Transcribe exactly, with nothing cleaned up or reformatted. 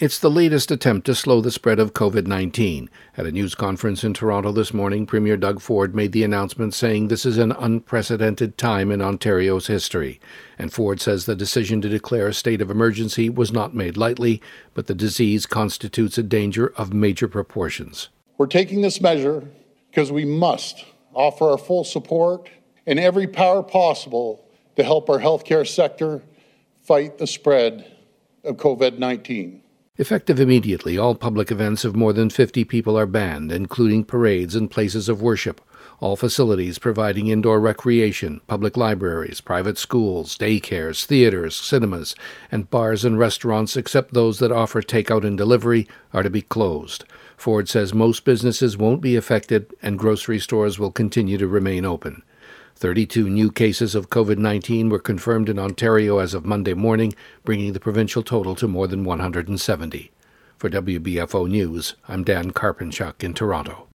It's the latest attempt to slow the spread of covid nineteen. At a news conference in Toronto this morning, Premier Doug Ford made the announcement saying this is an unprecedented time in Ontario's history. And Ford says the decision to declare a state of emergency was not made lightly, but the disease constitutes a danger of major proportions. We're taking this measure because we must offer our full support and every power possible to help our healthcare sector fight the spread of covid nineteen. Effective immediately, all public events of more than fifty people are banned, including parades and places of worship. All facilities providing indoor recreation, public libraries, private schools, daycares, theaters, cinemas, and bars and restaurants, except those that offer takeout and delivery, are to be closed. Ford says most businesses won't be affected and grocery stores will continue to remain open. thirty-two new cases of covid nineteen were confirmed in Ontario as of Monday morning, bringing the provincial total to more than one hundred seventy. For W B F O News, I'm Dan Karpenchuk in Toronto.